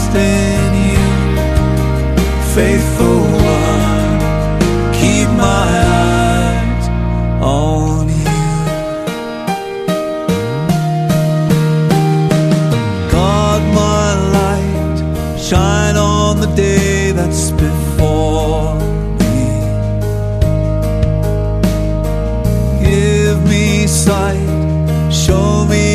trust in you, faithful one. Keep my eyes on you. God, my light, shine on the day that's before me. Give me sight, show me